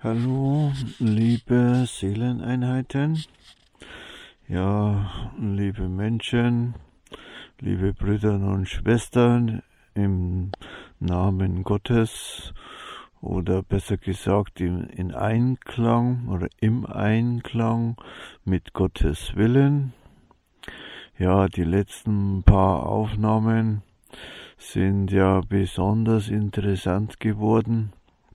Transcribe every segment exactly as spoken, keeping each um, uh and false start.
Hallo, liebe Seeleneinheiten, ja, liebe Menschen, liebe Brüder und Schwestern im Namen Gottes oder besser gesagt in, in Einklang oder im Einklang mit Gottes Willen. Ja, die letzten paar Aufnahmen sind ja besonders interessant geworden.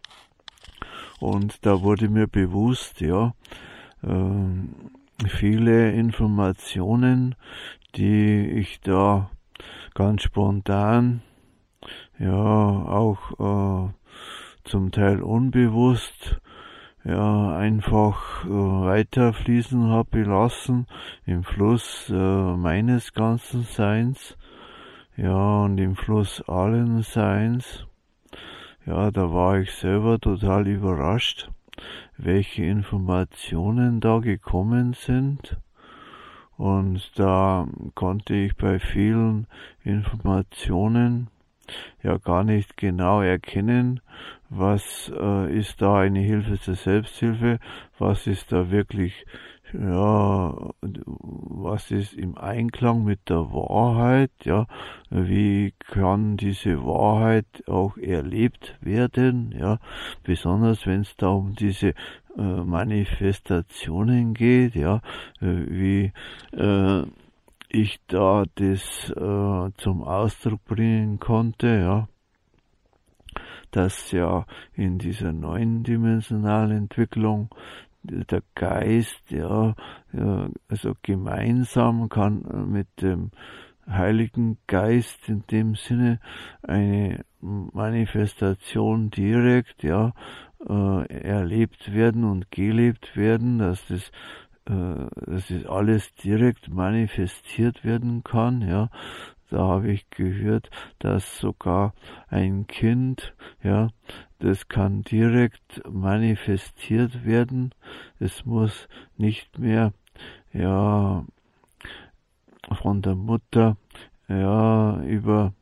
Und da wurde mir bewusst, ja, äh, viele Informationen, die ich da ganz spontan, ja, auch äh, zum Teil unbewusst, ja, einfach äh, weiterfließen habe lassen im Fluss äh, meines ganzen Seins, ja, und im Fluss allen Seins. Ja, da war ich selber total überrascht, welche Informationen da gekommen sind. Und da konnte ich bei vielen Informationen ja gar nicht genau erkennen, was äh, ist da eine Hilfe zur Selbsthilfe, was ist da wirklich, ja, was ist im Einklang mit der Wahrheit, ja, wie kann diese Wahrheit auch erlebt werden, ja, besonders wenn es da um diese äh, Manifestationen geht, ja, äh, wie äh, ich da das äh, zum Ausdruck bringen konnte, ja, dass ja in dieser neuen dimensionalen Entwicklung der Geist, ja, ja, also gemeinsam kann mit dem Heiligen Geist in dem Sinne eine Manifestation direkt, ja, äh, erlebt werden und gelebt werden, dass das dass das alles direkt manifestiert werden kann, ja. Da habe ich gehört, dass sogar ein Kind, ja, das kann direkt manifestiert werden. Es muss nicht mehr, ja, von der Mutter, ja, über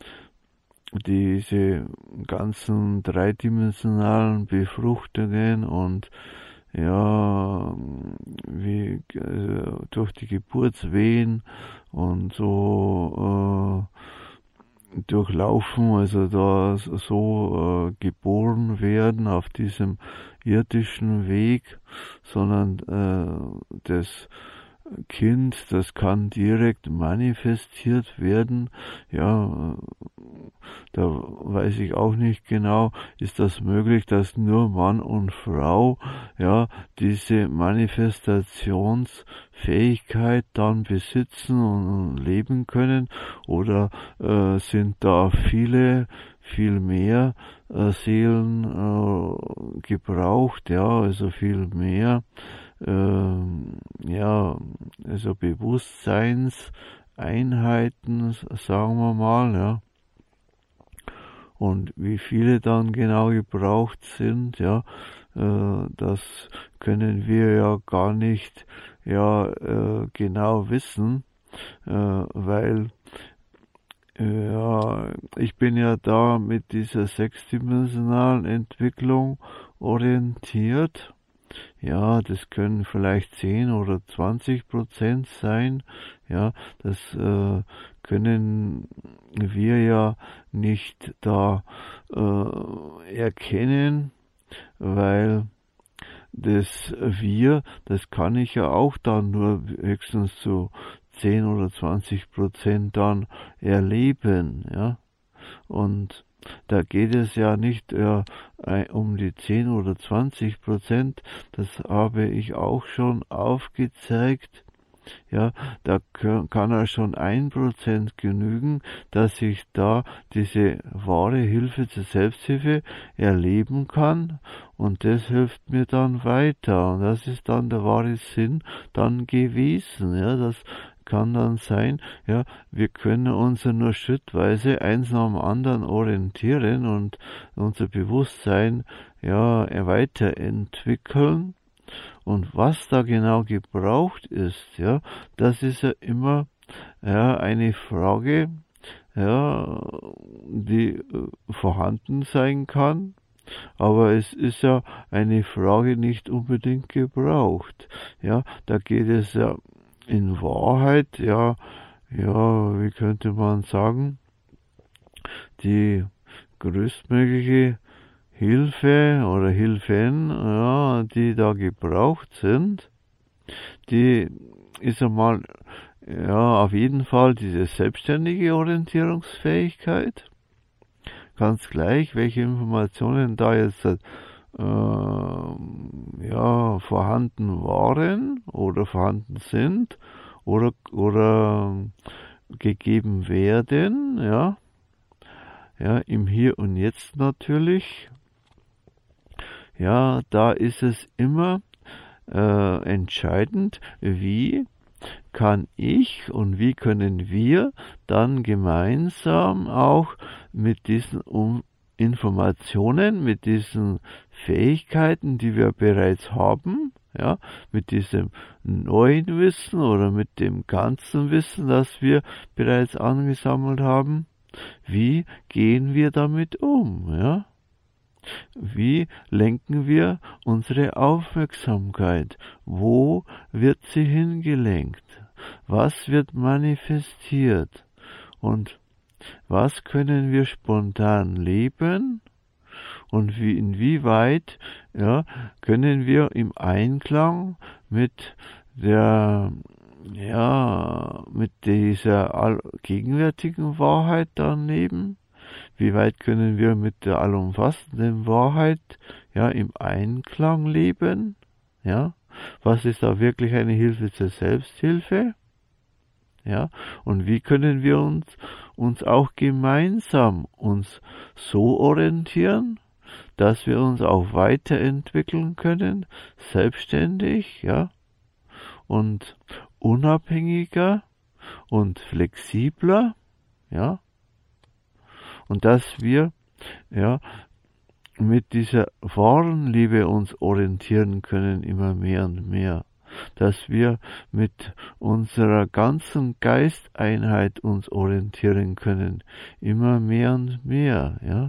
diese ganzen dreidimensionalen Befruchtungen und ja, wie äh, durch die Geburtswehen und so äh, durchlaufen, also da so äh, geboren werden auf diesem irdischen Weg, sondern äh, das Kind, das kann direkt manifestiert werden, ja, da weiß ich auch nicht genau, ist das möglich, dass nur Mann und Frau, ja, diese Manifestationsfähigkeit dann besitzen und leben können, oder äh, sind da viele, viel mehr äh, Seelen äh, gebraucht, ja, also viel mehr, ähm, ja, also Bewusstseinseinheiten, sagen wir mal, ja. Und wie viele dann genau gebraucht sind, ja, äh, das können wir ja gar nicht, ja, äh, genau wissen, äh, weil, äh, ja, ich bin ja da mit dieser sechsdimensionalen Entwicklung orientiert. Ja, das können vielleicht zehn oder zwanzig Prozent sein. Ja, das äh, können wir ja nicht da äh, erkennen, weil das Wir, das kann ich ja auch dann nur höchstens zu zehn oder zwanzig Prozent dann erleben. Ja, und da geht es ja nicht äh, um die zehn oder zwanzig Prozent, das habe ich auch schon aufgezeigt. Ja, da kann ja schon ein Prozent genügen, dass ich da diese wahre Hilfe zur Selbsthilfe erleben kann, und das hilft mir dann weiter, und das ist dann der wahre Sinn dann gewesen. Ja, das kann dann sein, ja, wir können uns ja nur schrittweise eins nach dem anderen orientieren und unser Bewusstsein, ja, weiterentwickeln. Und was da genau gebraucht ist, ja, das ist ja immer, ja, eine Frage, ja, die äh, vorhanden sein kann, aber es ist ja eine Frage nicht unbedingt gebraucht. Ja, da geht es ja in Wahrheit, ja, ja, wie könnte man sagen, die größtmögliche Hilfe oder Hilfen, ja, die da gebraucht sind, die ist einmal, ja, auf jeden Fall diese selbstständige Orientierungsfähigkeit. Ganz gleich, welche Informationen da jetzt äh, ja, vorhanden waren oder vorhanden sind oder, oder gegeben werden, ja, ja, im Hier und Jetzt natürlich. Ja, da ist es immer äh, entscheidend, wie kann ich und wie können wir dann gemeinsam auch mit diesen um Informationen, mit diesen Fähigkeiten, die wir bereits haben, ja, mit diesem neuen Wissen oder mit dem ganzen Wissen, das wir bereits angesammelt haben, wie gehen wir damit um, ja? Wie lenken wir unsere Aufmerksamkeit? Wo wird sie hingelenkt? Was wird manifestiert? Und was können wir spontan leben? Und wie, inwieweit, ja, können wir im Einklang mit der, ja, mit dieser gegenwärtigen Wahrheit dann leben? Wie weit können wir mit der allumfassenden Wahrheit, ja, im Einklang leben? Ja, was ist da wirklich eine Hilfe zur Selbsthilfe? Ja, und wie können wir uns, uns auch gemeinsam uns so orientieren, dass wir uns auch weiterentwickeln können, selbstständig, ja, und unabhängiger und flexibler, ja, und dass wir, ja, mit dieser wahren Liebe uns orientieren können, immer mehr und mehr. Dass wir mit unserer ganzen Geisteinheit uns orientieren können, immer mehr und mehr, ja.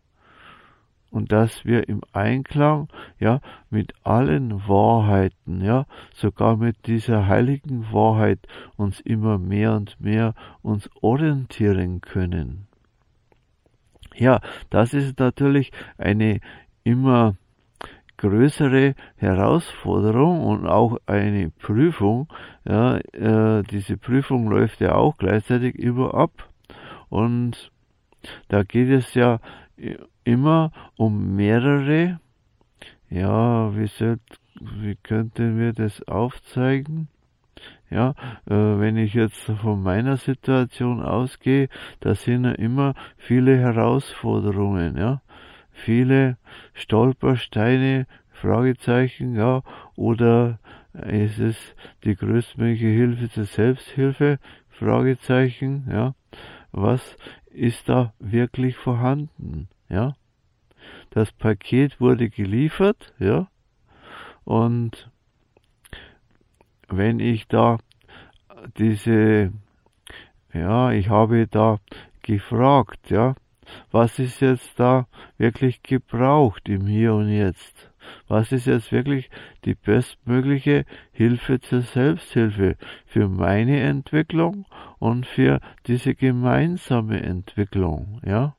Und dass wir im Einklang, ja, mit allen Wahrheiten, ja, sogar mit dieser heiligen Wahrheit uns immer mehr und mehr uns orientieren können. Ja, das ist natürlich eine immer größere Herausforderung und auch eine Prüfung. Ja, äh, diese Prüfung läuft ja auch gleichzeitig immer ab. Und da geht es ja immer um mehrere, ja, wie, soll, wie könnten wir das aufzeigen? Ja, äh, wenn ich jetzt von meiner Situation ausgehe, da sind ja immer viele Herausforderungen, ja, viele Stolpersteine, Fragezeichen, ja, oder ist es die größtmögliche Hilfe zur Selbsthilfe, Fragezeichen, ja, was ist da wirklich vorhanden, ja? Das Paket wurde geliefert, ja, und wenn ich da diese, ja, ich habe da gefragt, ja, was ist jetzt da wirklich gebraucht im Hier und Jetzt? Was ist jetzt wirklich die bestmögliche Hilfe zur Selbsthilfe für meine Entwicklung und für diese gemeinsame Entwicklung, ja?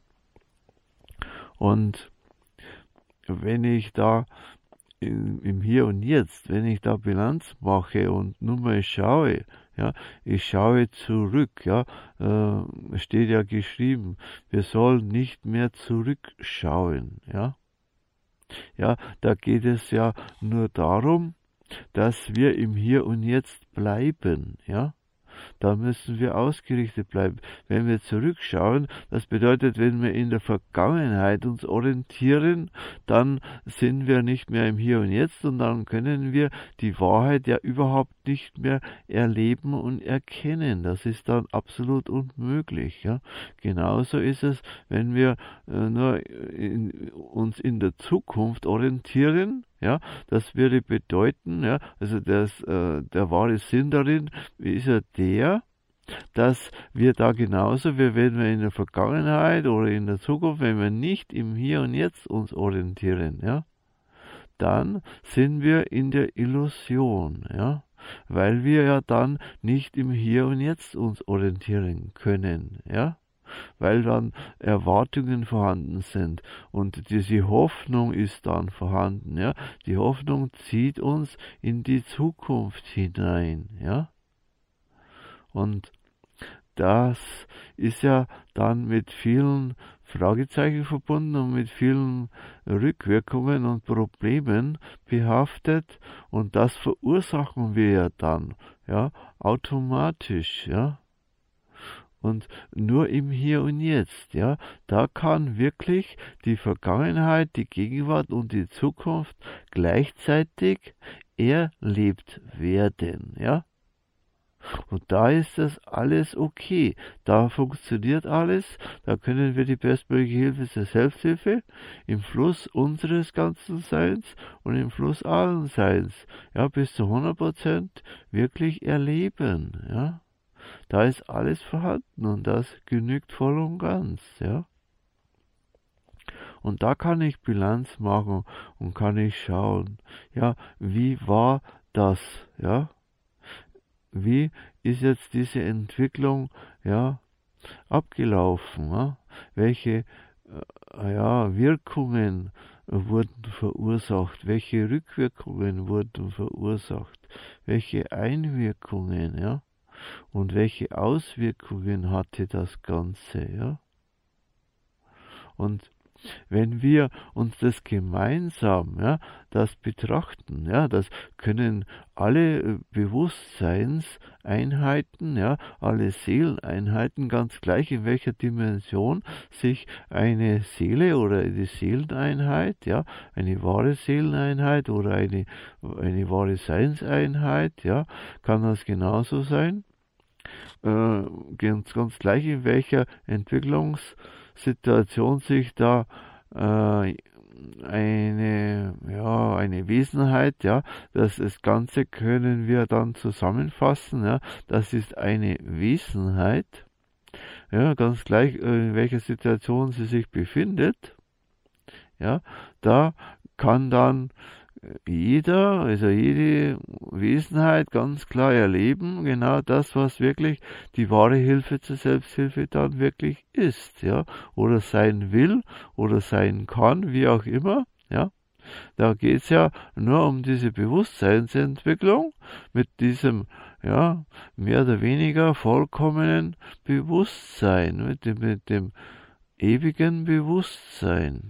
Und wenn ich da im, im Hier und Jetzt, wenn ich da Bilanz mache und nur mal schaue, ja, ich schaue zurück, ja, äh, steht ja geschrieben, wir sollen nicht mehr zurückschauen, ja. Ja, da geht es ja nur darum, dass wir im Hier und Jetzt bleiben, ja. Da müssen wir ausgerichtet bleiben. Wenn wir zurückschauen, das bedeutet, wenn wir in der Vergangenheit uns orientieren, dann sind wir nicht mehr im Hier und Jetzt und dann können wir die Wahrheit ja überhaupt nicht mehr erleben und erkennen. Das ist dann absolut unmöglich. Ja? Genauso ist es, wenn wir äh, nur in, uns in der Zukunft orientieren. Ja, das würde bedeuten, ja, also das, äh, der wahre Sinn darin, wie ist ja der, dass wir da genauso, wie wenn wir in der Vergangenheit oder in der Zukunft, wenn wir nicht im Hier und Jetzt uns orientieren, ja, dann sind wir in der Illusion, ja, weil wir ja dann nicht im Hier und Jetzt uns orientieren können, ja, weil dann Erwartungen vorhanden sind und diese Hoffnung ist dann vorhanden, ja, die Hoffnung zieht uns in die Zukunft hinein, ja, und das ist ja dann mit vielen Fragezeichen verbunden und mit vielen Rückwirkungen und Problemen behaftet und das verursachen wir ja dann, ja, automatisch, ja. Und nur im Hier und Jetzt, ja, da kann wirklich die Vergangenheit, die Gegenwart und die Zukunft gleichzeitig erlebt werden, ja. Und da ist das alles okay. Da funktioniert alles. Da können wir die bestmögliche Hilfe zur Selbsthilfe im Fluss unseres ganzen Seins und im Fluss allen Seins, ja, bis zu hundert Prozent wirklich erleben, ja. Da ist alles vorhanden und das genügt voll und ganz, ja. Und da kann ich Bilanz machen und kann ich schauen, ja, wie war das, ja. Wie ist jetzt diese Entwicklung, ja, abgelaufen? Ja? Welche äh, ja, Wirkungen wurden verursacht? Welche Rückwirkungen wurden verursacht? Welche Einwirkungen, ja? Und welche Auswirkungen hatte das Ganze, ja? Und wenn wir uns das gemeinsam, ja, das betrachten, ja, das können alle Bewusstseinseinheiten, ja, alle Seeleneinheiten, ganz gleich in welcher Dimension sich eine Seele oder eine Seeleneinheit, ja, eine wahre Seeleneinheit oder eine, eine wahre Seinseinheit, ja, kann das genauso sein, äh, ganz, ganz gleich in welcher Entwicklungs Situation sich da äh, eine, ja, eine Wesenheit, ja, das, das Ganze können wir dann zusammenfassen, ja, das ist eine Wesenheit, ja, ganz gleich, in welcher Situation sie sich befindet, ja, da kann dann jeder, also jede Wesenheit ganz klar erleben, genau das, was wirklich die wahre Hilfe zur Selbsthilfe dann wirklich ist, ja, oder sein will oder sein kann, wie auch immer, ja. Da geht's ja nur um diese Bewusstseinsentwicklung mit diesem, ja, mehr oder weniger vollkommenen Bewusstsein, mit dem, mit dem ewigen Bewusstsein.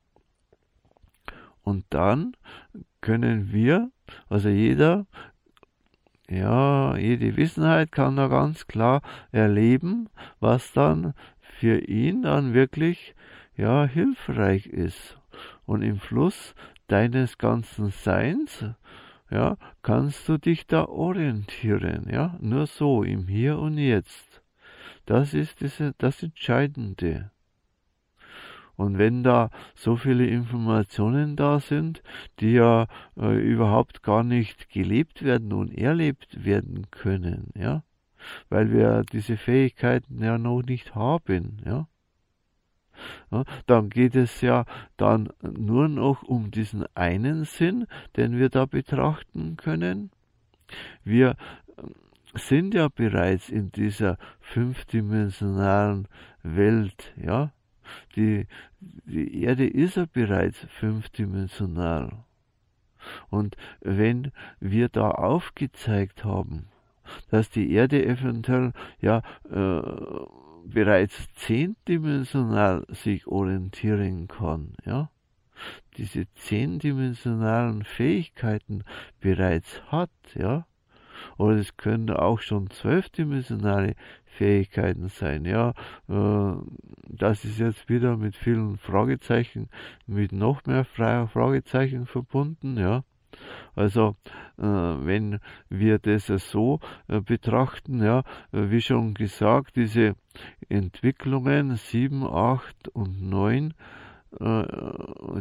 Und dann können wir, also jeder, ja, jede Wissenheit kann da ganz klar erleben, was dann für ihn dann wirklich, ja, hilfreich ist. Und im Fluss deines ganzen Seins, ja, kannst du dich da orientieren, ja, nur so, im Hier und Jetzt. Das ist das, das Entscheidende. Und wenn da so viele Informationen da sind, die ja äh, überhaupt gar nicht gelebt werden und erlebt werden können, ja, weil wir diese Fähigkeiten ja noch nicht haben, ja, ja, dann geht es ja dann nur noch um diesen einen Sinn, den wir da betrachten können. Wir sind ja bereits in dieser fünfdimensionalen Welt, ja. Die, die Erde ist ja bereits fünfdimensional. Und wenn wir da aufgezeigt haben, dass die Erde eventuell ja äh, bereits zehndimensional sich orientieren kann, ja, diese zehndimensionalen Fähigkeiten bereits hat, ja, oder es können auch schon zwölfdimensionale Fähigkeiten sein, ja, äh, das ist jetzt wieder mit vielen Fragezeichen, mit noch mehr Fragezeichen verbunden, ja. Also, äh, wenn wir das so äh, betrachten, ja, äh, wie schon gesagt, diese Entwicklungen sieben, acht und neun äh,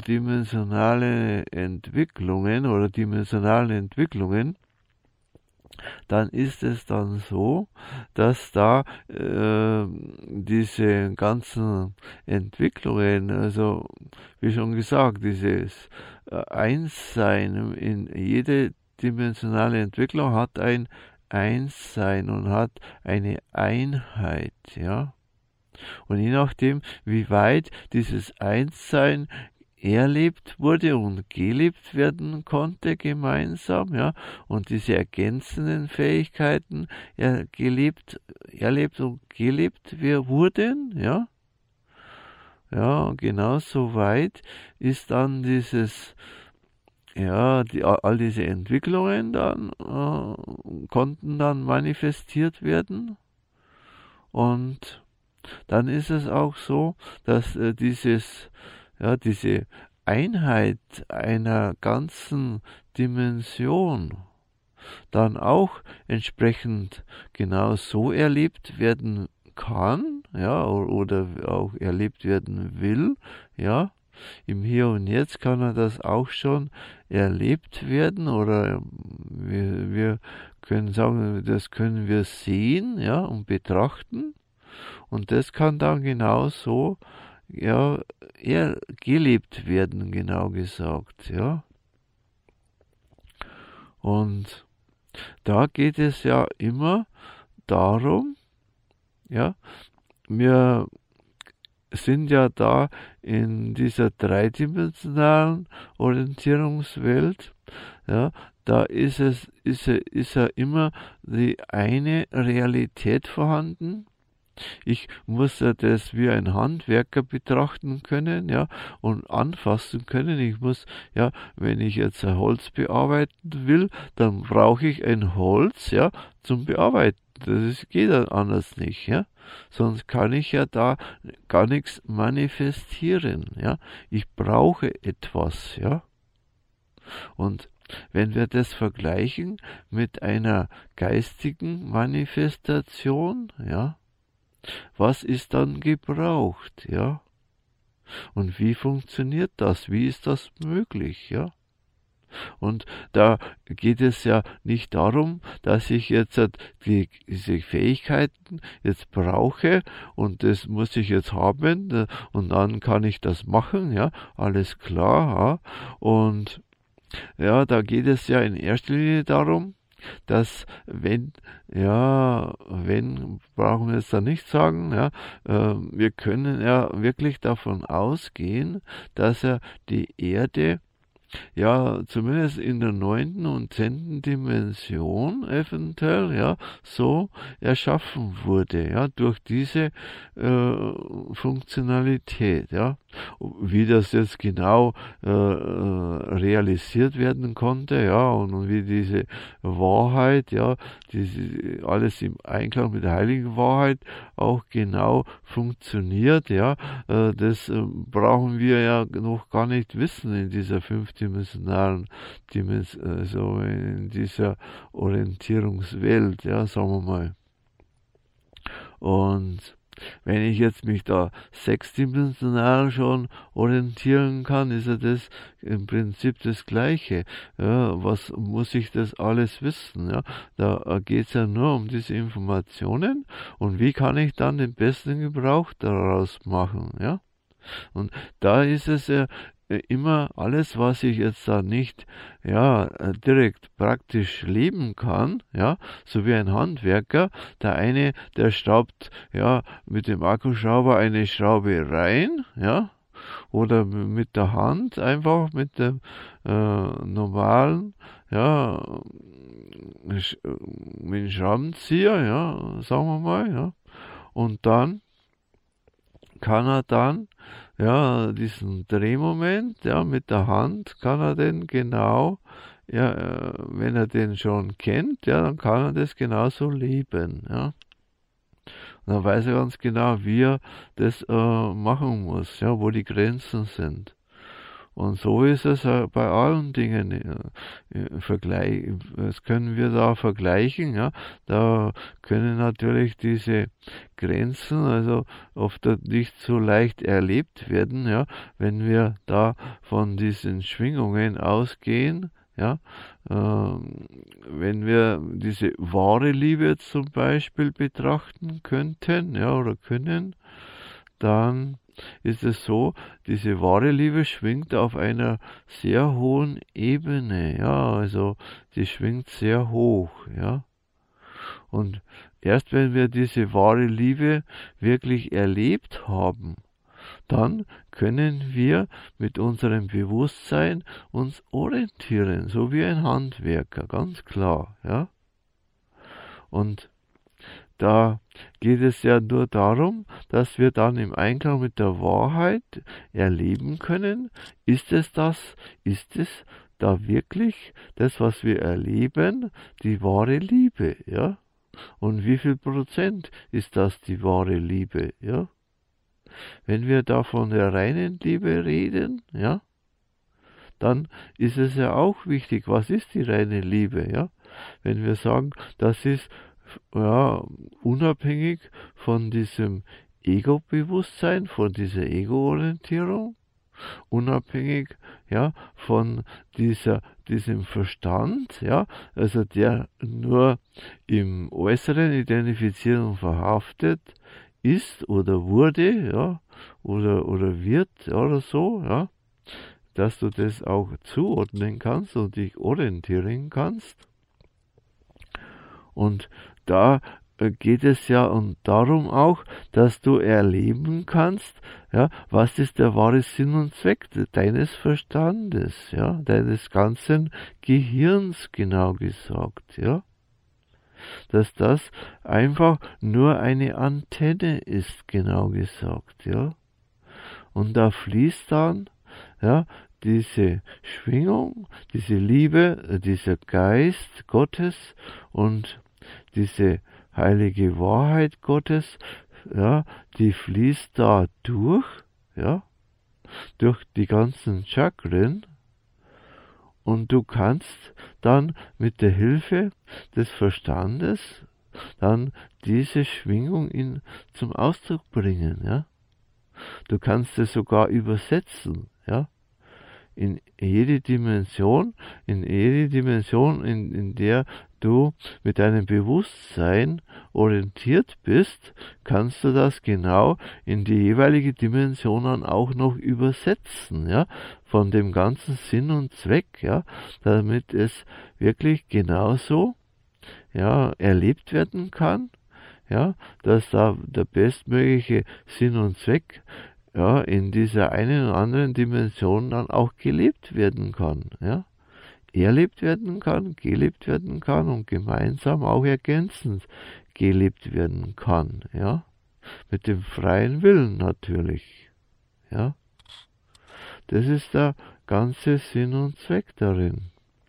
dimensionale Entwicklungen oder dimensionale Entwicklungen, dann ist es dann so, dass da äh, diese ganzen Entwicklungen, also wie schon gesagt, dieses äh, Einssein in jede dimensionale Entwicklung hat ein Einssein und hat eine Einheit, ja. Und je nachdem, wie weit dieses Einssein erlebt wurde und gelebt werden konnte gemeinsam, ja, und diese ergänzenden Fähigkeiten er gelebt, erlebt und gelebt wir wurden, ja, ja, genau so weit ist dann dieses, ja, die, all diese Entwicklungen dann äh, konnten dann manifestiert werden und dann ist es auch so, dass äh, dieses ja, diese Einheit einer ganzen Dimension dann auch entsprechend genau so erlebt werden kann, ja, oder auch erlebt werden will, ja. Im Hier und Jetzt kann er das auch schon erlebt werden oder wir, wir können sagen, das können wir sehen, ja, und betrachten und das kann dann genauso ja, eher gelebt werden, genau gesagt, ja. Und da geht es ja immer darum, ja, wir sind ja da in dieser dreidimensionalen Orientierungswelt, ja, da ist es, ist, ist ja immer die eine Realität vorhanden. Ich muss ja das wie ein Handwerker betrachten können, ja, und anfassen können. Ich muss, ja, wenn ich jetzt ein Holz bearbeiten will, dann brauche ich ein Holz, ja, zum Bearbeiten. Das geht dann anders nicht, ja. Sonst kann ich ja da gar nichts manifestieren, ja. Ich brauche etwas, ja. Und wenn wir das vergleichen mit einer geistigen Manifestation, ja, was ist dann gebraucht, ja? Und wie funktioniert das? Wie ist das möglich, ja? Und da geht es ja nicht darum, dass ich jetzt die, diese Fähigkeiten jetzt brauche und das muss ich jetzt haben und dann kann ich das machen, ja, alles klar, ja? Und ja, da geht es ja in erster Linie darum, dass wenn, ja, wenn, brauchen wir jetzt da nicht sagen, ja, äh, wir können ja wirklich davon ausgehen, dass er die Erde ja, zumindest in der neunten und zehnten Dimension eventuell, ja, so erschaffen wurde, ja, durch diese äh, Funktionalität, ja. Wie das jetzt genau äh, realisiert werden konnte, ja, und, und wie diese Wahrheit, ja, diese, alles im Einklang mit der heiligen Wahrheit auch genau funktioniert, ja, äh, das äh, brauchen wir ja noch gar nicht wissen in dieser fünfdimensionalen Dimension, also in dieser Orientierungswelt, ja, sagen wir mal. Und wenn ich jetzt mich da sechsdimensional schon orientieren kann, ist ja das im Prinzip das Gleiche. Ja, was muss ich das alles wissen? Ja, da geht es ja nur um diese Informationen und wie kann ich dann den besten Gebrauch daraus machen? Ja, und da ist es ja immer alles, was ich jetzt da nicht, ja, direkt praktisch leben kann, ja, so wie ein Handwerker, der eine, der schraubt, ja, mit dem Akkuschrauber eine Schraube rein, ja, oder mit der Hand einfach mit dem äh, normalen, ja, mit dem Schraubenzieher, ja, sagen wir mal, ja, und dann kann er dann, ja, diesen Drehmoment, ja, mit der Hand kann er den genau, ja, äh, wenn er den schon kennt, ja, dann kann er das genauso leben, ja. Und dann weiß er ganz genau, wie er das äh, machen muss, ja, wo die Grenzen sind. Und so ist es äh, bei allen Dingen. Äh, Vergleich, das können wir da vergleichen. Ja, da können natürlich diese Grenzen also oft nicht so leicht erlebt werden. Ja, wenn wir da von diesen Schwingungen ausgehen. ja, ähm, wenn wir diese wahre Liebe jetzt zum Beispiel betrachten könnten, ja, oder können, dann ist es so, diese wahre Liebe schwingt auf einer sehr hohen Ebene, ja, also die schwingt sehr hoch, ja. Und erst wenn wir diese wahre Liebe wirklich erlebt haben, dann können wir mit unserem Bewusstsein uns orientieren, so wie ein Handwerker, ganz klar, ja. Und da geht es ja nur darum, dass wir dann im Einklang mit der Wahrheit erleben können, ist es das, ist es da wirklich das, was wir erleben, die wahre Liebe, ja? Und wie viel Prozent ist das die wahre Liebe, ja? Wenn wir da von der reinen Liebe reden, ja, dann ist es ja auch wichtig, was ist die reine Liebe, ja? Wenn wir sagen, das ist ja unabhängig von diesem Ego-Bewusstsein, von dieser Ego-Orientierung, unabhängig, ja, von dieser, diesem Verstand, ja, also der nur im Äußeren identifiziert und verhaftet ist oder wurde, ja, oder, oder wird, ja, oder so, ja, dass du das auch zuordnen kannst und dich orientieren kannst. Und da geht es ja und darum auch, dass du erleben kannst, ja, was ist der wahre Sinn und Zweck deines Verstandes, ja, deines ganzen Gehirns, genau gesagt, ja. Dass das einfach nur eine Antenne ist, genau gesagt, ja. Und da fließt dann, ja, diese Schwingung, diese Liebe, dieser Geist Gottes und diese heilige Wahrheit Gottes, ja, die fließt da durch, ja, durch die ganzen Chakren, und du kannst dann mit der Hilfe des Verstandes dann diese Schwingung in, zum Ausdruck bringen, ja. Du kannst es sogar übersetzen, ja, in jede Dimension, in jede Dimension, in, in der du mit deinem Bewusstsein orientiert bist, kannst du das genau in die jeweilige Dimension dann auch noch übersetzen, ja, von dem ganzen Sinn und Zweck, ja, damit es wirklich genauso, ja, erlebt werden kann, ja, dass da der bestmögliche Sinn und Zweck, ja, in dieser einen oder anderen Dimension dann auch gelebt werden kann, ja. Erlebt werden kann, gelebt werden kann und gemeinsam auch ergänzend gelebt werden kann, ja. Mit dem freien Willen natürlich, ja. Das ist der ganze Sinn und Zweck darin.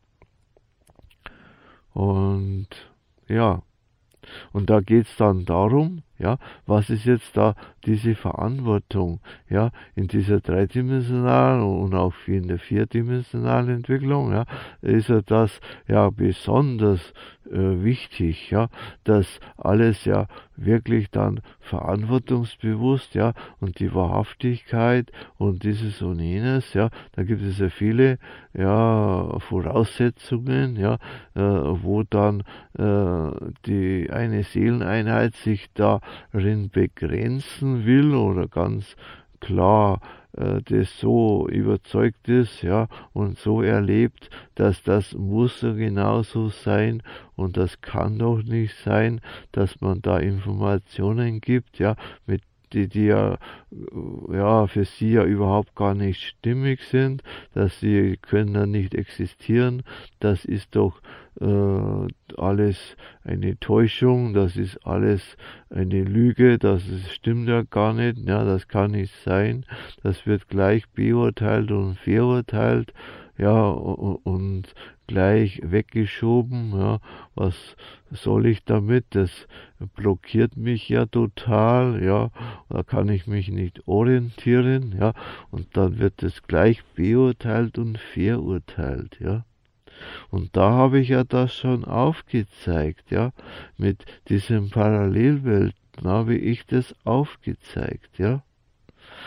Und, ja. Und da geht's dann darum, ja, was ist jetzt da diese Verantwortung, ja, in dieser dreidimensionalen und auch in der vierdimensionalen Entwicklung, ja, ist ja das ja besonders äh, wichtig, ja, dass alles ja wirklich dann verantwortungsbewusst, ja, und die Wahrhaftigkeit und dieses und jenes, ja, da gibt es ja viele, ja, Voraussetzungen, ja, äh, wo dann äh, die eine Seeleneinheit sich darin begrenzen will oder ganz klar äh, das so überzeugt ist, ja, und so erlebt, dass das muss so genauso sein und das kann doch nicht sein, dass man da Informationen gibt, ja, mit die, die ja, ja für sie ja überhaupt gar nicht stimmig sind, dass sie können dann nicht existieren, das ist doch äh, alles eine Täuschung, das ist alles eine Lüge, das ist, stimmt ja gar nicht, ja, das kann nicht sein, das wird gleich beurteilt und verurteilt, ja, und gleich weggeschoben, ja, was soll ich damit, das blockiert mich ja total, ja, da kann ich mich nicht orientieren, ja, und dann wird es gleich beurteilt und verurteilt, ja. Und da habe ich ja das schon aufgezeigt, ja, mit diesen Parallelwelten habe ich das aufgezeigt, ja.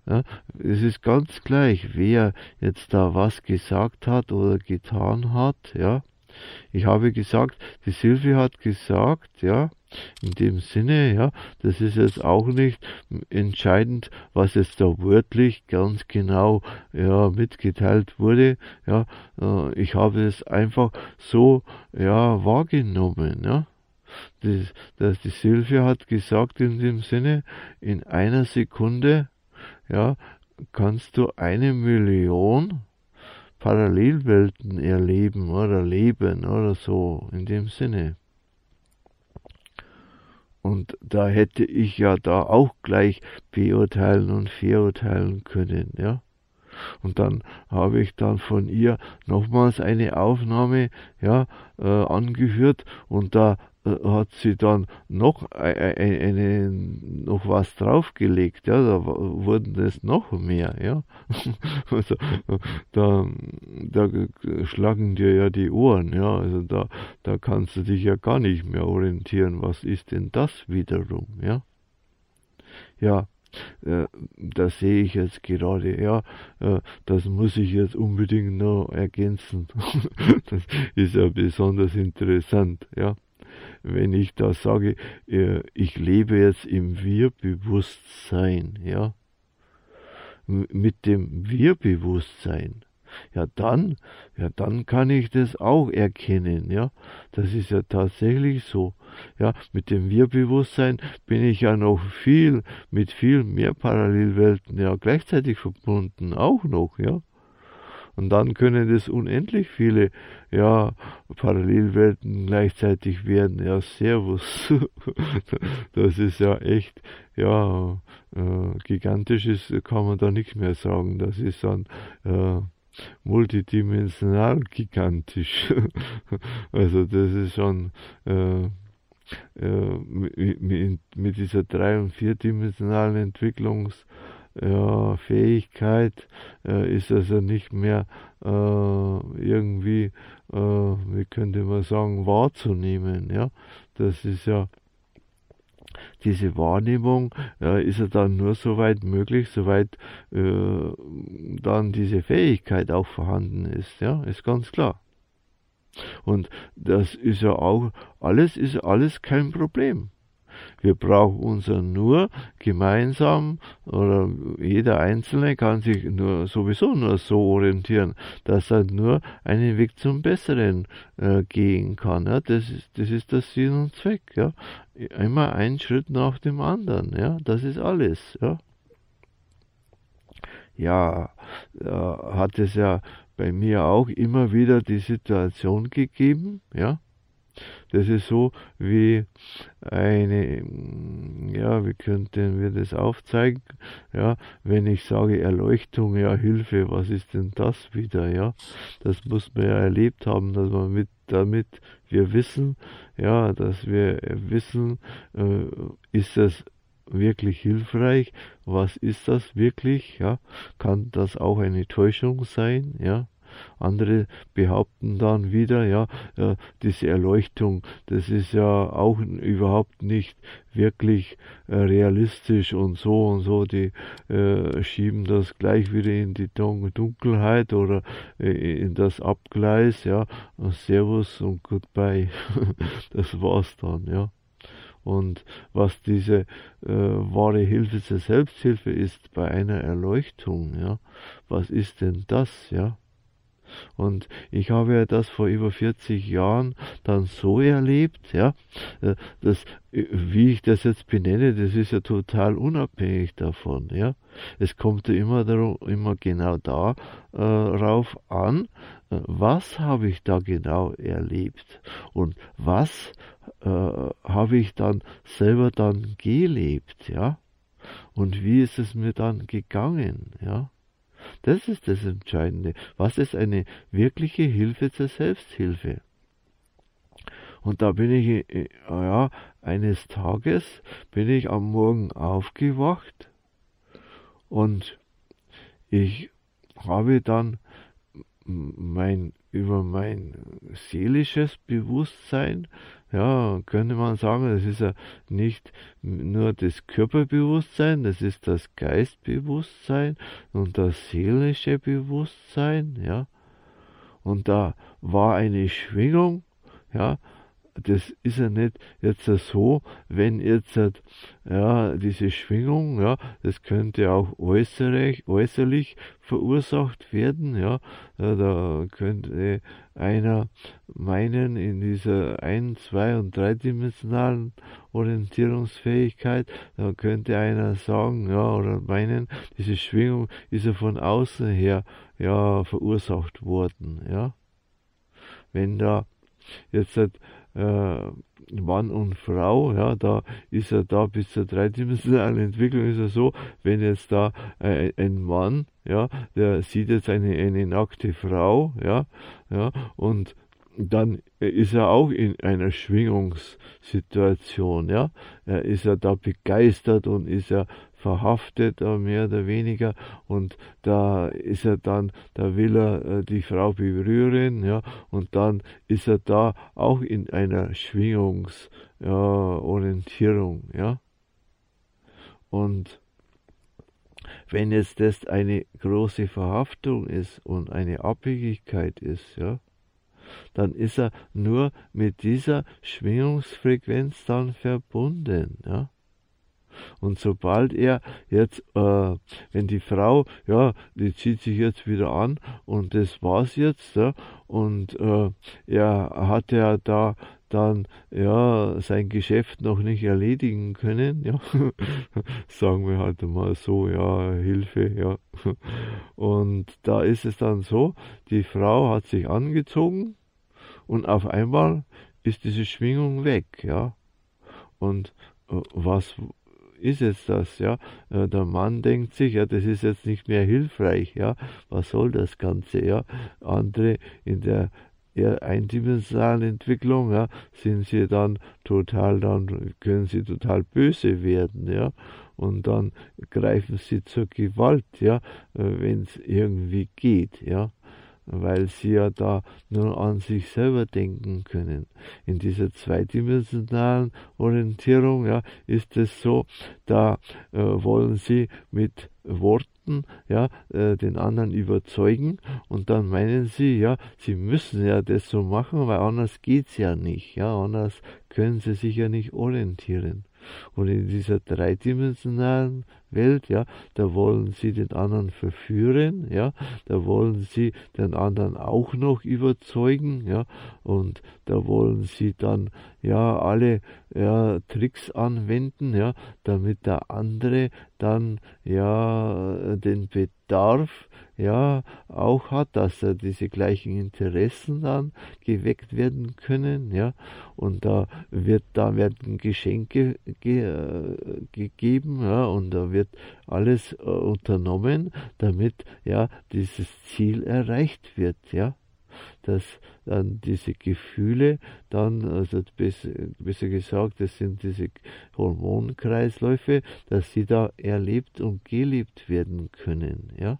Ja, es ist ganz gleich, wer jetzt da was gesagt hat oder getan hat, ja. Ich habe gesagt, die Silvia hat gesagt, ja, in dem Sinne, ja, das ist jetzt auch nicht entscheidend, was jetzt da wörtlich ganz genau, ja, mitgeteilt wurde, ja, äh, ich habe es einfach so, ja, wahrgenommen, ja. Das, das, die Silvia hat gesagt in dem Sinne, in einer Sekunde, ja, kannst du eine Million Parallelwelten erleben oder leben oder so, in dem Sinne. Und da hätte ich ja da auch gleich beurteilen und verurteilen können, ja. Und dann habe ich dann von ihr nochmals eine Aufnahme, ja, äh, angehört und da äh, hat sie dann noch eine, eine, noch was draufgelegt, ja, da wurden es noch mehr, ja. Also, da, da schlagen dir ja die Ohren, ja, also da, da kannst du dich ja gar nicht mehr orientieren, was ist denn das wiederum, ja. Ja, äh, das sehe ich jetzt gerade, ja, äh, das muss ich jetzt unbedingt noch ergänzen. Das ist ja besonders interessant, ja. Wenn ich da sage, äh, ich lebe jetzt im Wir-Bewusstsein, ja, M- mit dem Wir-Bewusstsein, ja dann, ja dann kann ich das auch erkennen, ja. Das ist ja tatsächlich so. Ja, mit dem Wir-Bewusstsein bin ich ja noch viel, mit viel mehr Parallelwelten ja gleichzeitig verbunden, auch noch, ja. Und dann können es unendlich viele, ja, Parallelwelten gleichzeitig werden. Ja, Servus. Das ist ja echt, ja, äh, gigantisch ist, kann man da nicht mehr sagen. Das ist dann, äh, multidimensional gigantisch. Also das ist schon äh, äh, mit, mit dieser drei- und vierdimensionalen Entwicklungsfähigkeit äh, ist also nicht mehr äh, irgendwie, äh, wie könnte man sagen, wahrzunehmen. Ja, das ist ja diese Wahrnehmung, äh, ist ja dann nur so weit möglich, soweit äh, dann diese Fähigkeit auch vorhanden ist, ja, ist ganz klar. Und das ist ja auch, alles ist alles kein Problem. Wir brauchen uns ja nur gemeinsam, oder jeder Einzelne kann sich nur sowieso nur so orientieren, dass er nur einen Weg zum Besseren äh, gehen kann. Ja? Das ist, das ist der Sinn und Zweck. Ja? Immer ein Schritt nach dem anderen. Ja? Das ist alles. Ja, ja äh, hat es ja bei mir auch immer wieder die Situation gegeben, ja. Das ist so wie eine, ja, wie könnten wir das aufzeigen? Ja, wenn ich sage Erleuchtung, ja, Hilfe, was ist denn das wieder? Ja, das muss man ja erlebt haben, dass man mit, damit wir wissen, ja, dass wir wissen, äh, ist das wirklich hilfreich? Was ist das wirklich? Ja, kann das auch eine Täuschung sein? Ja. Andere behaupten dann wieder, ja, äh, diese Erleuchtung, das ist ja auch überhaupt nicht wirklich äh, realistisch und so und so, die äh, schieben das gleich wieder in die Dun Dunkelheit oder äh, in das Abgleis, ja, Servus und Goodbye, das war's dann, ja. Und was diese äh, wahre Hilfe zur Selbsthilfe ist bei einer Erleuchtung, ja, was ist denn das, ja? Und ich habe ja das vor über vierzig Jahren dann so erlebt, ja, dass, wie ich das jetzt benenne, das ist ja total unabhängig davon, ja. Es kommt ja immer darum, immer genau darauf äh, an, was habe ich da genau erlebt und was äh, habe ich dann selber dann gelebt, ja. Und wie ist es mir dann gegangen, ja. Das ist das Entscheidende. Was ist eine wirkliche Hilfe zur Selbsthilfe? Und da bin ich, ja, eines Tages bin ich am Morgen aufgewacht und ich habe dann mein, über mein seelisches Bewusstsein ja, könnte man sagen, das ist ja nicht nur das Körperbewusstsein, das ist das Geistbewusstsein und das seelische Bewusstsein, ja. Und da war eine Schwingung, ja, das ist ja nicht jetzt so, wenn jetzt ja diese Schwingung, ja, das könnte auch äußerlich, äußerlich verursacht werden, ja, ja, da könnte einer meinen, in dieser ein-, zwei- und dreidimensionalen Orientierungsfähigkeit, da könnte einer sagen, ja, oder meinen, diese Schwingung ist ja von außen her, ja, verursacht worden, ja. Wenn da jetzt äh, Mann und Frau, ja, da ist er da bis zur dreidimensionalen Entwicklung ist er so, wenn jetzt da äh, ein Mann, ja, der sieht jetzt eine, eine nackte Frau, ja, ja, und dann ist er auch in einer Schwingungssituation, ja, er ist ja da begeistert und ist ja verhaftet, mehr oder weniger, und da ist er dann, da will er äh, die Frau berühren, ja, und dann ist er da auch in einer Schwingungsorientierung, ja, ja, und wenn jetzt das eine große Verhaftung ist und eine Abhängigkeit ist, ja, dann ist er nur mit dieser Schwingungsfrequenz dann verbunden, ja. Und sobald er jetzt, äh, wenn die Frau, ja, die zieht sich jetzt wieder an und das war's jetzt, ja, und äh, er hat ja da dann, ja, sein Geschäft noch nicht erledigen können, ja, sagen wir halt mal so, ja, Hilfe, ja. Und da ist es dann so, die Frau hat sich angezogen und auf einmal ist diese Schwingung weg, ja. Und äh, was ist jetzt das, ja? Der Mann denkt sich, ja, das ist jetzt nicht mehr hilfreich, ja? Was soll das Ganze, ja? Andere in der eher eindimensionalen Entwicklung, ja, sind sie dann total, dann können sie total böse werden, ja? Und dann greifen sie zur Gewalt, ja, wenn es irgendwie geht, ja, weil sie ja da nur an sich selber denken können. In dieser zweidimensionalen Orientierung, ja, ist es so, da äh, wollen sie mit Worten, ja, äh, den anderen überzeugen, und dann meinen sie, ja, sie müssen ja das so machen, weil anders geht's ja nicht, ja, anders können sie sich ja nicht orientieren. Und in dieser dreidimensionalen Welt, ja, da wollen sie den anderen verführen, ja, da wollen sie den anderen auch noch überzeugen, ja, und da wollen sie dann, ja, alle, ja, Tricks anwenden, ja, damit der andere dann, ja, den Bedarf, ja, auch hat, dass er diese gleichen Interessen dann geweckt werden können, ja, und da wird, da werden Geschenke ge, äh, gegeben, ja, und da wird alles äh, unternommen, damit, ja, dieses Ziel erreicht wird, ja, dass dann diese Gefühle dann, also besser, besser gesagt, das sind diese Hormonkreisläufe, dass sie da erlebt und gelebt werden können, ja.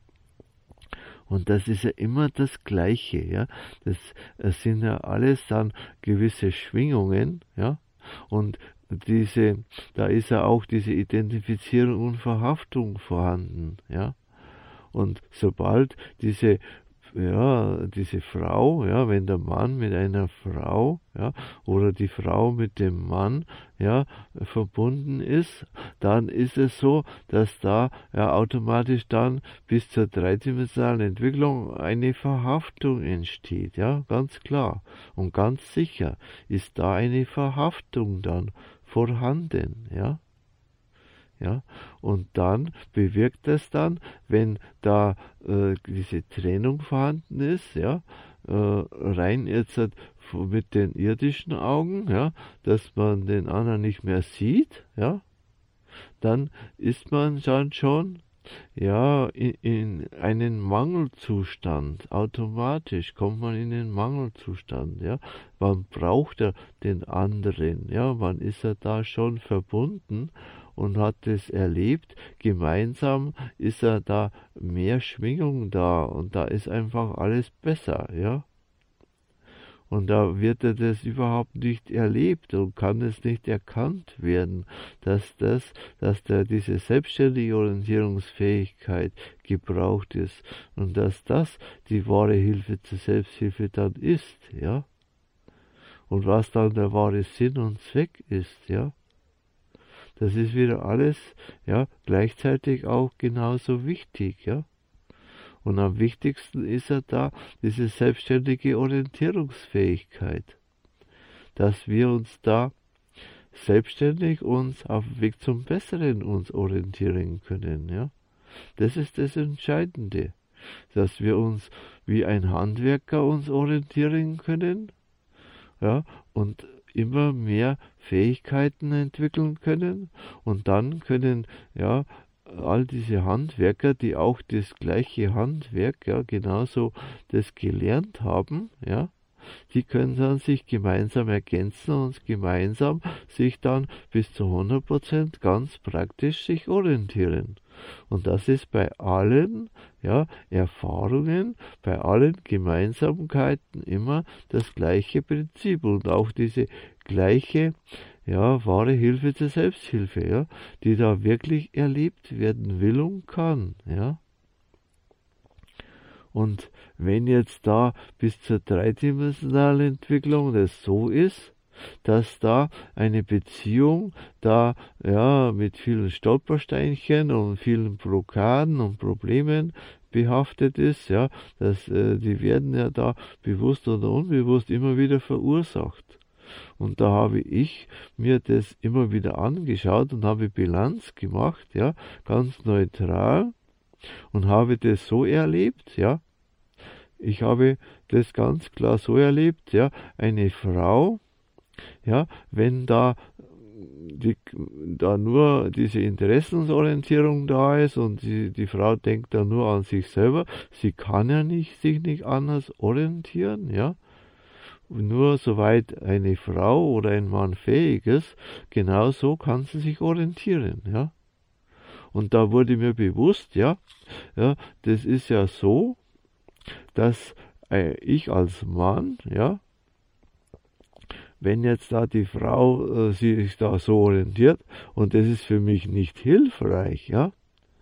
Und das ist ja immer das Gleiche, ja. Das, das sind ja alles dann gewisse Schwingungen, ja. Und diese, da ist ja auch diese Identifizierung und Verhaftung vorhanden, ja. Und sobald diese, ja, diese Frau, ja, wenn der Mann mit einer Frau, ja, oder die Frau mit dem Mann, ja, verbunden ist, dann ist es so, dass da ja automatisch dann bis zur dreidimensionalen Entwicklung eine Verhaftung entsteht, ja, ganz klar. Und ganz sicher ist da eine Verhaftung dann vorhanden, ja. Ja, und dann bewirkt das dann, wenn da äh, diese Trennung vorhanden ist, ja, äh, rein jetzt halt mit den irdischen Augen, ja, dass man den anderen nicht mehr sieht, ja, dann ist man dann schon, ja, in, in einen Mangelzustand. Automatisch kommt man in den Mangelzustand, ja. Man braucht ja den anderen, ja, man ist ja da schon verbunden und hat es erlebt. Gemeinsam ist ja da mehr Schwingung da und da ist einfach alles besser, ja. Und da wird er das überhaupt nicht erlebt und kann es nicht erkannt werden, dass das, dass da diese selbstständige Orientierungsfähigkeit gebraucht ist und dass das die wahre Hilfe zur Selbsthilfe dann ist, ja. Und was dann der wahre Sinn und Zweck ist, ja. Das ist wieder alles, ja, gleichzeitig auch genauso wichtig, ja. Und am wichtigsten ist ja da diese selbstständige Orientierungsfähigkeit, dass wir uns da selbstständig uns auf dem Weg zum Besseren uns orientieren können, ja. Das ist das Entscheidende, dass wir uns wie ein Handwerker uns orientieren können, ja, und immer mehr Fähigkeiten entwickeln können und dann können, ja, all diese Handwerker, die auch das gleiche Handwerk, ja, genauso das gelernt haben, ja, die können dann sich gemeinsam ergänzen und gemeinsam sich dann bis zu hundert Prozent ganz praktisch sich orientieren. Und das ist bei allen, ja, Erfahrungen, bei allen Gemeinsamkeiten immer das gleiche Prinzip und auch diese gleiche, ja, wahre Hilfe zur Selbsthilfe, ja, die da wirklich erlebt werden will und kann, ja. Und wenn jetzt da bis zur dreidimensionalen Entwicklung das so ist, dass da eine Beziehung da, ja, mit vielen Stolpersteinchen und vielen Blockaden und Problemen behaftet ist, ja, dass, äh, die werden ja da bewusst oder unbewusst immer wieder verursacht. Und da habe ich mir das immer wieder angeschaut und habe Bilanz gemacht, ja, ganz neutral und habe das so erlebt, ja. Ich habe das ganz klar so erlebt, ja, eine Frau, ja, wenn da die, da nur diese Interessensorientierung da ist und die, die Frau denkt da nur an sich selber, sie kann ja nicht, sich nicht anders orientieren, ja. Nur soweit eine Frau oder ein Mann fähig ist, genau so kann sie sich orientieren, ja. Und da wurde mir bewusst, ja, ja, das ist ja so, dass äh, ich als Mann, ja, wenn jetzt da die Frau äh, sich da so orientiert und das ist für mich nicht hilfreich, ja,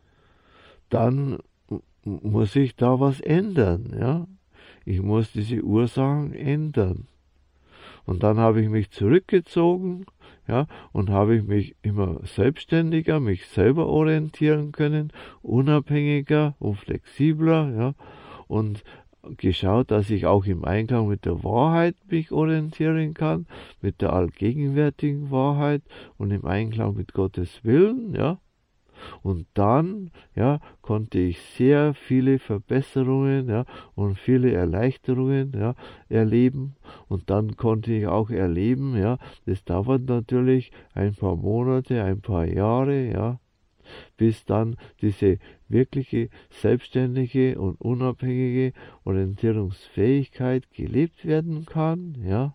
dann muss ich da was ändern, ja. Ich muss diese Ursachen ändern. Und dann habe ich mich zurückgezogen, ja, und habe ich mich immer selbstständiger, mich selber orientieren können, unabhängiger und flexibler, ja, und geschaut, dass ich auch im Einklang mit der Wahrheit mich orientieren kann, mit der allgegenwärtigen Wahrheit und im Einklang mit Gottes Willen, ja. Und dann, ja, konnte ich sehr viele Verbesserungen, ja, und viele Erleichterungen, ja, erleben. Und dann konnte ich auch erleben, ja, das dauert natürlich ein paar Monate, ein paar Jahre, ja, bis dann diese wirkliche selbstständige und unabhängige Orientierungsfähigkeit gelebt werden kann, ja.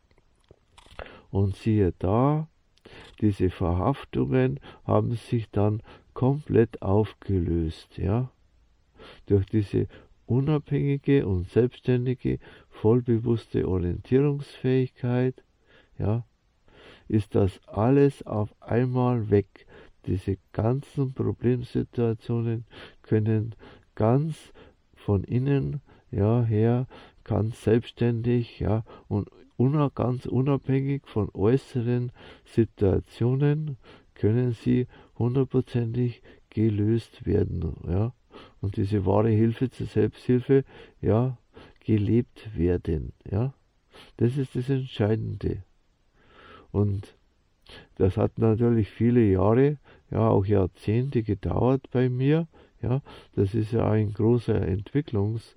Und siehe da, diese Verhaftungen haben sich dann komplett aufgelöst, ja. Durch diese unabhängige und selbstständige, vollbewusste Orientierungsfähigkeit, ja, ist das alles auf einmal weg. Diese ganzen Problemsituationen können ganz von innen, ja, her, ganz selbstständig, ja, und una, ganz unabhängig von äußeren Situationen können sie hundertprozentig gelöst werden, ja, und diese wahre Hilfe zur Selbsthilfe, ja, gelebt werden, ja. Das ist das Entscheidende. Und das hat natürlich viele Jahre, ja, auch Jahrzehnte gedauert bei mir, ja. Das ist ja ein großer Entwicklungsweg,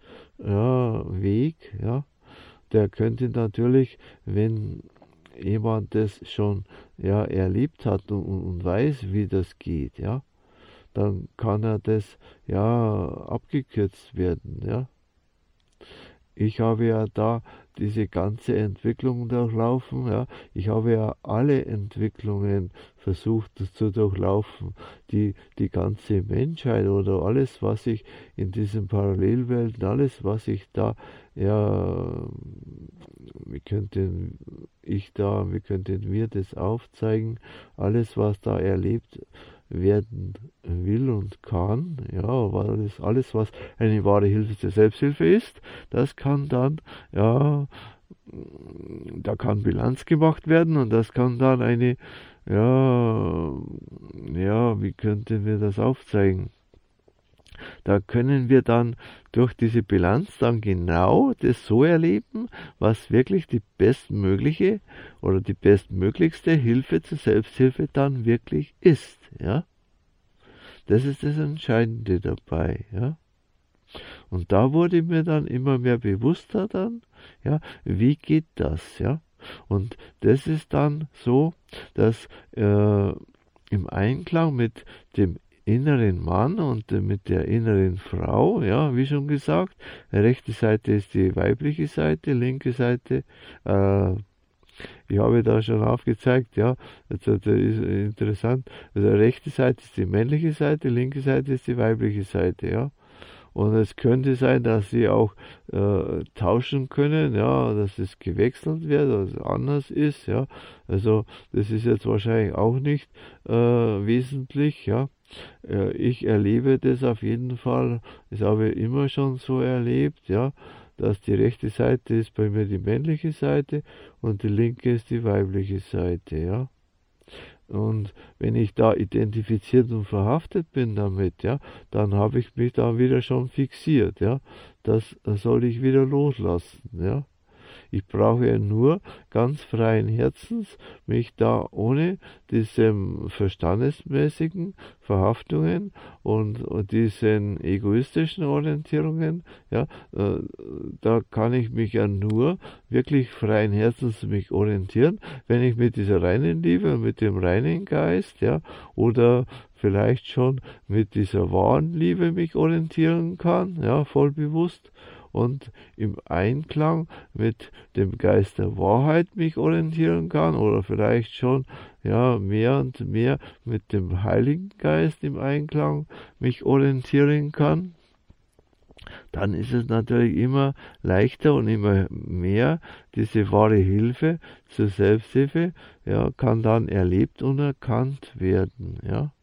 ja, ja. Der könnte natürlich, wenn jemand das schon, ja, erlebt hat und, und weiß, wie das geht, ja, dann kann er das, ja, abgekürzt werden, ja. Ich habe ja da diese ganze Entwicklung durchlaufen, ja. Ich habe ja alle Entwicklungen versucht zu durchlaufen, die, die ganze Menschheit oder alles, was ich in diesen Parallelwelten, alles, was ich da, ja, wie könnten ich da, wie könnten wir das aufzeigen, alles, was da erlebt werden will und kann, ja, alles, alles, was eine wahre Hilfe zur Selbsthilfe ist, das kann dann, ja, da kann Bilanz gemacht werden und das kann dann eine, ja, ja, wie könnten wir das aufzeigen? Da können wir dann durch diese Bilanz dann genau das so erleben, was wirklich die bestmögliche oder die bestmöglichste Hilfe zur Selbsthilfe dann wirklich ist, ja. Das ist das Entscheidende dabei, ja. Und da wurde mir dann immer mehr bewusster dann, ja, wie geht das, ja. Und das ist dann so, dass äh, im Einklang mit dem inneren Mann und äh, mit der inneren Frau, ja, wie schon gesagt, rechte Seite ist die weibliche Seite, linke Seite, äh, ich habe da schon aufgezeigt, ja, also, das ist interessant, also rechte Seite ist die männliche Seite, linke Seite ist die weibliche Seite, ja. Und es könnte sein, dass sie auch äh, tauschen können, ja, dass es gewechselt wird, dass es anders ist, ja. Also das ist jetzt wahrscheinlich auch nicht äh, wesentlich, ja. Äh, ich erlebe das auf jeden Fall, das habe ich immer schon so erlebt, ja, dass die rechte Seite ist bei mir die männliche Seite und die linke ist die weibliche Seite, ja. Und wenn ich da identifiziert und verhaftet bin damit, ja, dann habe ich mich da wieder schon fixiert, ja. Das soll ich wieder loslassen, ja. Ich brauche ja nur ganz freien Herzens mich da ohne diese verstandesmäßigen Verhaftungen und, und diesen egoistischen Orientierungen, ja, äh, da kann ich mich ja nur wirklich freien Herzens mich orientieren, wenn ich mit dieser reinen Liebe und mit dem reinen Geist, ja, oder vielleicht schon mit dieser wahren Liebe mich orientieren kann, ja, voll bewusst, und im Einklang mit dem Geist der Wahrheit mich orientieren kann oder vielleicht schon ja mehr und mehr mit dem Heiligen Geist im Einklang mich orientieren kann, dann ist es natürlich immer leichter und immer mehr diese wahre Hilfe zur Selbsthilfe, ja, kann dann erlebt und erkannt werden, ja.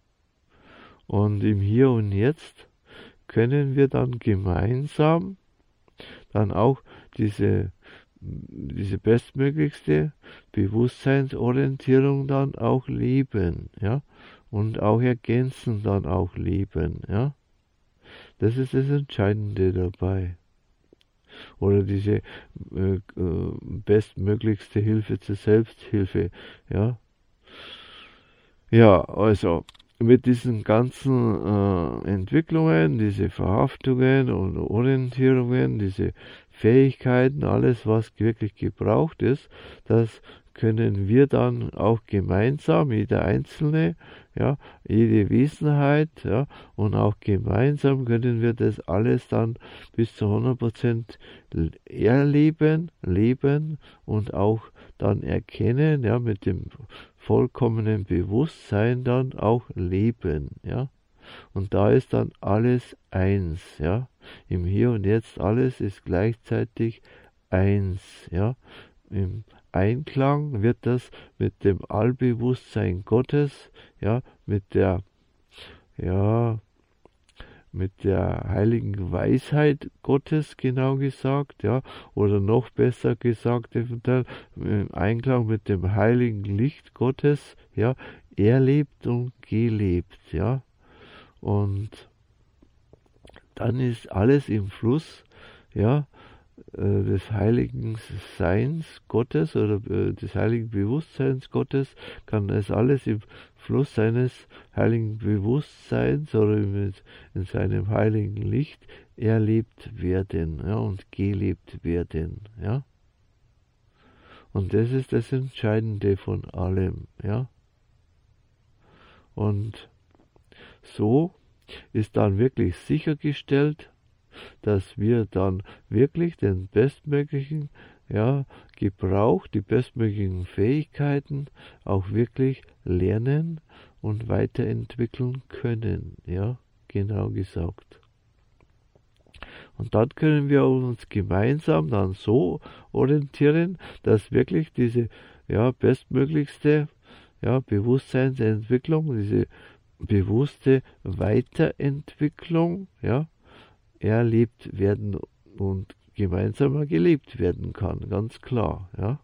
Und im Hier und Jetzt können wir dann gemeinsam dann auch diese, diese bestmöglichste Bewusstseinsorientierung dann auch leben, ja, und auch ergänzen dann auch leben, ja. Das ist das Entscheidende dabei. Oder diese äh, bestmöglichste Hilfe zur Selbsthilfe, ja. Ja, also mit diesen ganzen äh, Entwicklungen, diese Verhaftungen und Orientierungen, diese Fähigkeiten, alles was wirklich gebraucht ist, das können wir dann auch gemeinsam, jeder Einzelne, ja, jede Wesenheit, ja, und auch gemeinsam können wir das alles dann bis zu hundert Prozent erleben, leben und auch dann erkennen, ja, mit dem vollkommenen Bewusstsein dann auch leben, ja. Und da ist dann alles eins, ja. Im Hier und Jetzt alles ist gleichzeitig eins, ja. Im Einklang wird das mit dem Allbewusstsein Gottes, ja, mit der, ja, mit der heiligen Weisheit Gottes, genau gesagt, ja, oder noch besser gesagt, eventuell im Einklang mit dem heiligen Licht Gottes, ja, erlebt und gelebt, ja, und dann ist alles im Fluss, ja, des heiligen Seins Gottes oder des heiligen Bewusstseins Gottes, kann das alles im Fluss seines heiligen Bewusstseins oder in seinem heiligen Licht erlebt werden, ja, und gelebt werden, ja. Und das ist das Entscheidende von allem, ja. Und so ist dann wirklich sichergestellt, dass wir dann wirklich den bestmöglichen, ja, Gebrauch, die bestmöglichen Fähigkeiten auch wirklich lernen und weiterentwickeln können, ja, genau gesagt. Und dann können wir uns gemeinsam dann so orientieren, dass wirklich diese ja, bestmöglichste ja, Bewusstseinsentwicklung, diese bewusste Weiterentwicklung ja, erlebt werden und gemeinsam gelebt werden kann, ganz klar. Ja.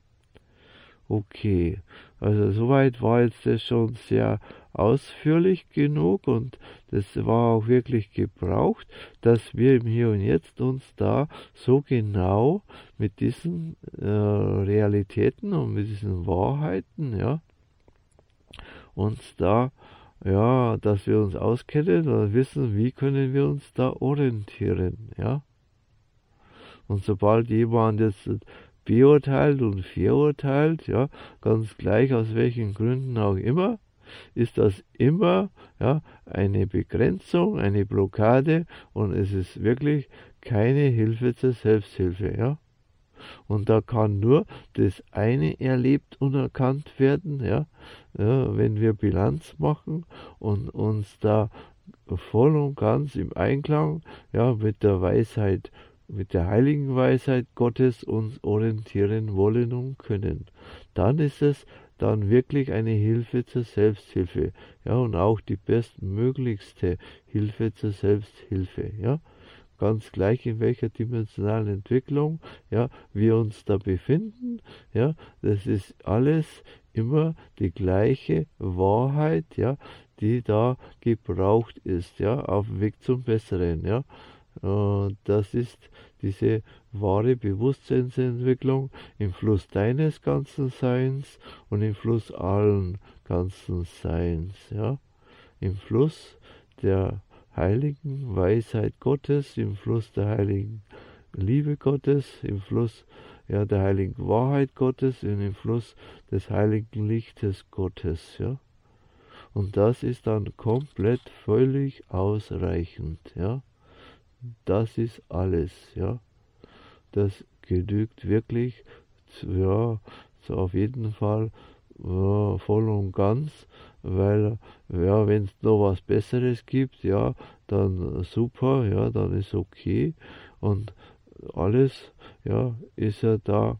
Okay, also soweit war jetzt das schon sehr ausführlich genug und das war auch wirklich gebraucht, dass wir im Hier und Jetzt uns da so genau mit diesen äh, Realitäten und mit diesen Wahrheiten, ja, uns da, ja, dass wir uns auskennen und wissen, wie können wir uns da orientieren, ja. Und sobald jemand jetzt beurteilt und verurteilt, ja, ganz gleich aus welchen Gründen auch immer, ist das immer ja, eine Begrenzung, eine Blockade und es ist wirklich keine Hilfe zur Selbsthilfe. Ja. Und da kann nur das eine erlebt und erkannt werden, ja, ja, wenn wir Bilanz machen und uns da voll und ganz im Einklang ja, mit der Weisheit mit der heiligen Weisheit Gottes uns orientieren wollen und können. Dann ist es dann wirklich eine Hilfe zur Selbsthilfe, ja, und auch die bestmöglichste Hilfe zur Selbsthilfe, ja. Ganz gleich in welcher dimensionalen Entwicklung, ja, wir uns da befinden, ja, das ist alles immer die gleiche Wahrheit, ja, die da gebraucht ist, ja, auf dem Weg zum Besseren, ja. Das ist diese wahre Bewusstseinsentwicklung im Fluss deines ganzen Seins und im Fluss allen ganzen Seins, ja, im Fluss der heiligen Weisheit Gottes, im Fluss der heiligen Liebe Gottes, im Fluss ja, der heiligen Wahrheit Gottes und im Fluss des heiligen Lichtes Gottes, ja. Und das ist dann komplett völlig ausreichend, ja. Das ist alles, ja. Das genügt wirklich, ja, so auf jeden Fall ja, voll und ganz, weil, ja, wenn es noch was Besseres gibt, ja, dann super, ja, dann ist okay und alles, ja, ist ja da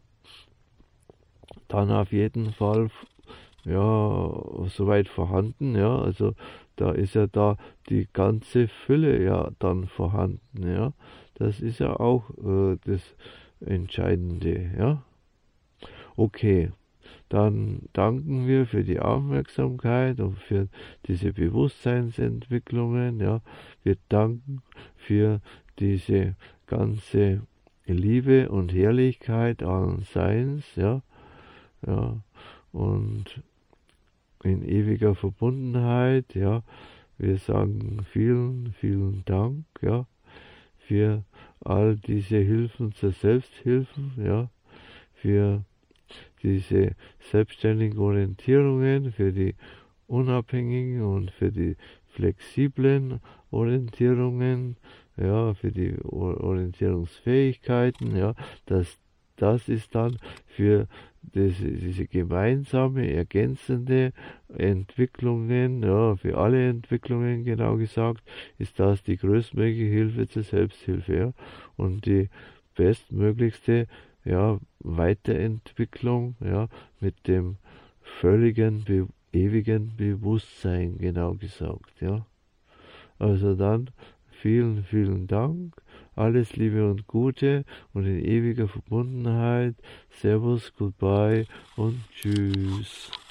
dann auf jeden Fall, ja, soweit vorhanden, ja, also da ist ja da die ganze Fülle ja dann vorhanden, ja. Das ist ja auch äh, das Entscheidende, ja. Okay, dann danken wir für die Aufmerksamkeit und für diese Bewusstseinsentwicklungen, ja. Wir danken für diese ganze Liebe und Herrlichkeit allen Seins, ja, ja, und in ewiger Verbundenheit, ja. Wir sagen vielen, vielen Dank, ja, für all diese Hilfen zur Selbsthilfe, ja, für diese selbstständigen Orientierungen, für die unabhängigen und für die flexiblen Orientierungen, ja, für die Orientierungsfähigkeiten, ja, das, das ist dann für diese, diese gemeinsame, ergänzende Entwicklungen, ja, für alle Entwicklungen genau gesagt, ist das die größtmögliche Hilfe zur Selbsthilfe, ja, und die bestmöglichste, ja, Weiterentwicklung, ja, mit dem völligen, be ewigen Bewusstsein, genau gesagt, ja. Also dann, vielen, vielen Dank, alles Liebe und Gute und in ewiger Verbundenheit, Servus, Goodbye und Tschüss.